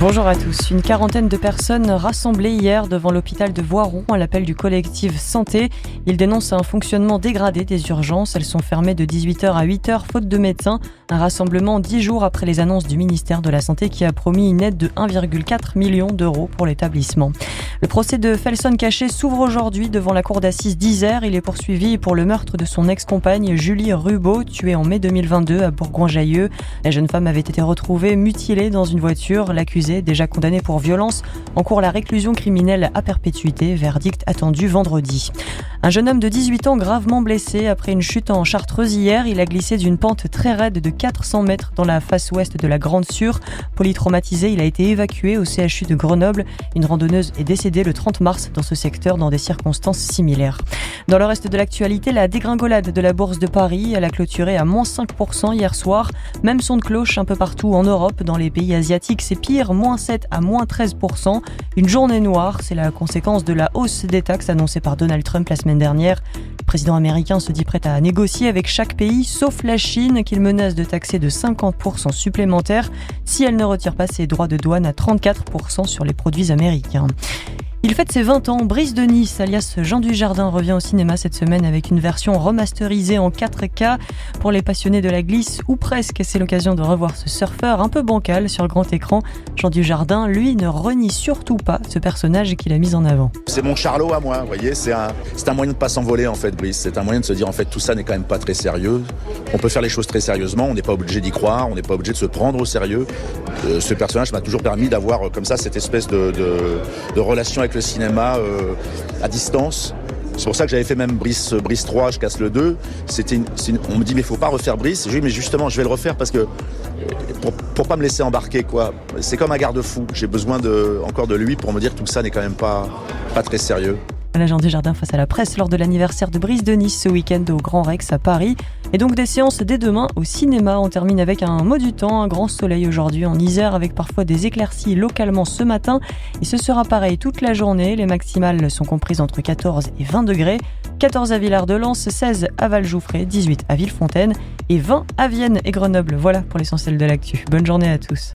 Bonjour à tous. Une quarantaine de personnes rassemblées hier devant l'hôpital de Voiron à l'appel du collectif Santé. Ils dénoncent un fonctionnement dégradé des urgences. Elles sont fermées de 18h à 8h faute de médecins. Un rassemblement 10 jours après les annonces du ministère de la Santé qui a promis une aide de 1,4 million d'euros pour l'établissement. Le procès de Felson Caché s'ouvre aujourd'hui devant la cour d'assises d'Isère. Il est poursuivi pour le meurtre de son ex-compagne Julie Rubaud, tuée en mai 2022 à Bourgoin-Jallieu. La jeune femme avait été retrouvée mutilée dans une voiture. L'accusé, déjà condamné pour violence, encourt la réclusion criminelle à perpétuité. Verdict attendu vendredi. Un jeune homme de 18 ans gravement blessé après une chute en Chartreuse hier. Il a glissé d'une pente très raide de 400 mètres dans la face ouest de la Grande Sûre. Polytraumatisé, il a été évacué au CHU de Grenoble. Une randonneuse est décédée le 30 mars dans ce secteur dans des circonstances similaires. Dans le reste de l'actualité, la dégringolade de la Bourse de Paris. Elle a clôturé à moins 5% hier soir. Même son de cloche un peu partout en Europe. Dans les pays asiatiques, c'est pire, moins 7 à moins 13%. Une journée noire, c'est la conséquence de la hausse des taxes annoncée par Donald Trump la semaine dernière. Le président américain se dit prêt à négocier avec chaque pays, sauf la Chine, qu'il menace de taxer de 50% supplémentaires si elle ne retire pas ses droits de douane à 34% sur les produits américains. Il fête ses 20 ans. Brice de Nice, alias Jean Dujardin, revient au cinéma cette semaine avec une version remasterisée en 4K. Pour les passionnés de la glisse, ou presque, c'est l'occasion de revoir ce surfeur un peu bancal sur grand écran. Jean Dujardin, lui, ne renie surtout pas ce personnage qu'il a mis en avant. C'est mon Charlot à moi, vous voyez, c'est un moyen de ne pas s'envoler en fait, Brice. C'est un moyen de se dire en fait tout ça n'est quand même pas très sérieux. On peut faire les choses très sérieusement, on n'est pas obligé d'y croire, on n'est pas obligé de se prendre au sérieux. Ce personnage m'a toujours permis d'avoir comme ça cette espèce de relation avec le cinéma à distance. C'est pour ça que j'avais fait même Brice 3, je casse le 2. On me dit mais faut pas refaire Brice. Je dis mais justement je vais le refaire parce que pour pas me laisser embarquer quoi. C'est comme un garde-fou. J'ai besoin encore de lui pour me dire que tout ça n'est quand même pas très sérieux. Jean Dujardin face à la presse lors de l'anniversaire de Brice de Nice ce week-end au Grand Rex à Paris. Et donc des séances dès demain au cinéma. On termine avec un mot du temps, un grand soleil aujourd'hui en Isère avec parfois des éclaircies localement ce matin. Et ce sera pareil toute la journée. Les maximales sont comprises entre 14 et 20 degrés. 14 à Villard-de-Lans, 16 à Vallejouffré, 18 à Villefontaine et 20 à Vienne et Grenoble. Voilà pour l'essentiel de l'actu. Bonne journée à tous.